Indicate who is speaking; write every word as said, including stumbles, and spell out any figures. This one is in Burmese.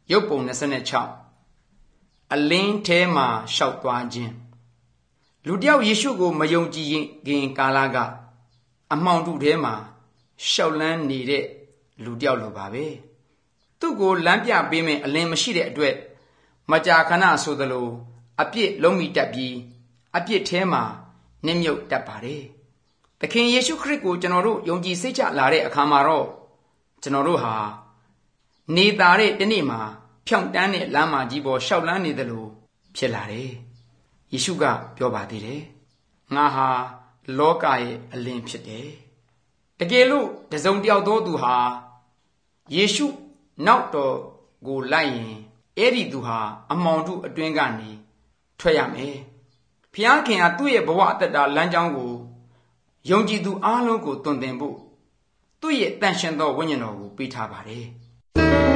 Speaker 1: ရုပ်ပုံ၂၆အလင်းထဲမှာရှောက်သွားခြင်းလူတယောက်ယေရှုကိုမယုံကြည်ခင်ကာလကအမှောင်ထုထဲမှာရှောက်လန်းနေတဲ့လူတယောက်လိုပါပဲသူ့ကိုလမ်းပြပေးမယ်အလင်းမရှိတဲ့အတွက်မကြာခဏဆိုသလိုအပြစ်လုံးမိတတ်ပြီးအပြစ်ထဲမှာနစ်မြုပ်တတ်ပါတယ်သခင်ယေရှုခရစ်ကိုကျွန်တော်တို့ယုံကြည်စိတ်ချလာတဲ့အခါမှာတော့ကျွန်တော်တို့ဟာနေသားတဲ့ဒီနေ့မှာဖြောင့်တန်းတဲ့လမ်းမကြီးပေါ်ရှောက်လန်းနေသလိုဖြစ်လာတယ်ယေရှုကပြောပါသေးတယ်ငါဟာလောကရဲ့အလင်းဖြစ်တယ်တကယ်လို့တစုံတယောက်သောသူဟာယေရှုနောက်တော်ကိုလိုက်ရင်အဲ့ဒီသူဟာအမှောင်ထုအတွင်းကနေထွက်ရမယ်ဖျားခင်ဟာသူ့ရဲ့ဘဝအတ္တလမ်းကြောင်းကိုယုံကြည်သူအားလုံးကိုတွင်တင်ဖို့သူ့ရဲ့တန်ရှင်သောဝိညာဉ်တော်ကိုပေးထားပါတယ်